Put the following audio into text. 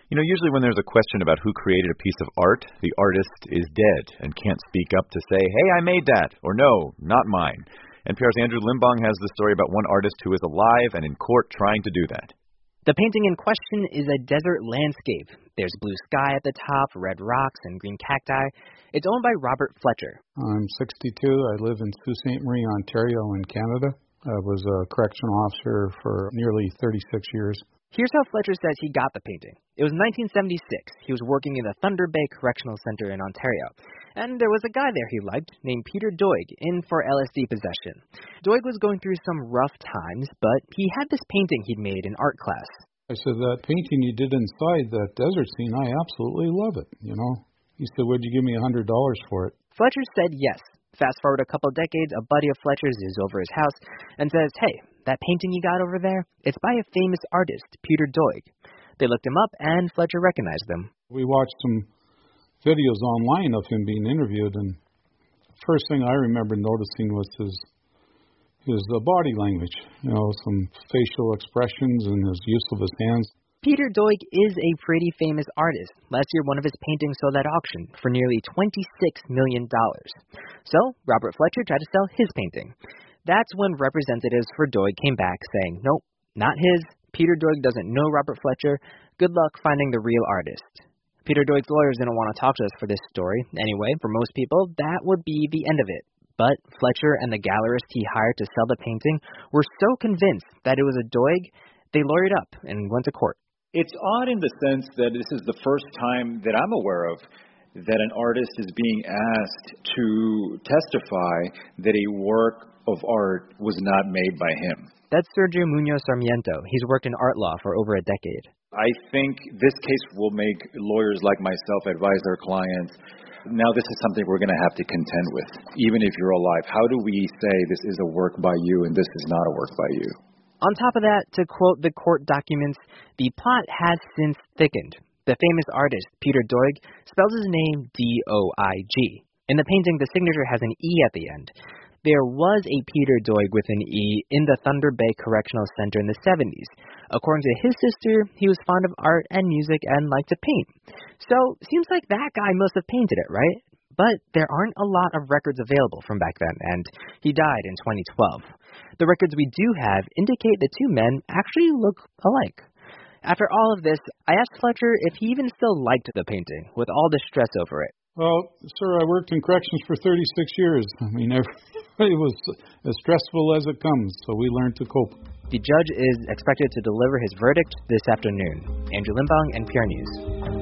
Usually when there's a question about who created a piece of art, the artist is dead and can't speak up to say, hey, I made that, or no, not mine. NPR's Andrew Limbong has the story about one artist who is alive and in court trying to do that. The painting in question is a desert landscape. There's blue sky at the top, red rocks, and green cacti. It's owned by Robert Fletcher. I'm 62. I live in Sault Ste. Marie, Ontario in Canada. I was a correctional officer for nearly 36 years. Here's how Fletcher says he got the painting. It was 1976. He was working in the Thunder Bay Correctional Center in Ontario. And there was a guy there he liked named Peter Doig in for LSD possession. Doig was going through some rough times, but he had this painting he'd made in art class. I said, that painting you did inside that desert scene, I absolutely love it, He said, would you give me $100 for it? Fletcher said yes. Fast forward a couple decades, a buddy of Fletcher's is over his house and says, hey, that painting you got over there, it's by a famous artist, Peter Doig. They looked him up and Fletcher recognized him. We watched some videos online of him being interviewed, and the first thing I remember noticing was his body language, some facial expressions and his use of his hands. Peter Doig is a pretty famous artist. Last year, one of his paintings sold at auction for nearly $26 million. So, Robert Fletcher tried to sell his painting. That's when representatives for Doig came back saying, nope, not his. Peter Doig doesn't know Robert Fletcher. Good luck finding the real artist. Peter Doig's lawyers didn't want to talk to us for this story. Anyway, for most people, that would be the end of it. But Fletcher and the gallerist he hired to sell the painting were so convinced that it was a Doig, they lawyered up and went to court. It's odd in the sense that this is the first time that I'm aware of that an artist is being asked to testify that a work of art was not made by him. That's Sergio Munoz Sarmiento. He's worked in art law for over a decade. I think this case will make lawyers like myself advise their clients, now this is something we're going to have to contend with, even if you're alive. How do we say this is a work by you and this is not a work by you? On top of that, to quote the court documents, the plot has since thickened. The famous artist, Peter Doig, spells his name D-O-I-G. In the painting, the signature has an E at the end. There was a Peter Doig with an E in the Thunder Bay Correctional Center in the 70s. According to his sister, he was fond of art and music and liked to paint. So, seems like that guy must have painted it, right? But there aren't a lot of records available from back then, and he died in 2012. The records we do have indicate the two men actually look alike. After all of this, I asked Fletcher if he even still liked the painting, with all the stress over it. Well, sir, I worked in corrections for 36 years. It was as stressful as it comes, so we learned to cope. The judge is expected to deliver his verdict this afternoon. Andrew Limbong, NPR News.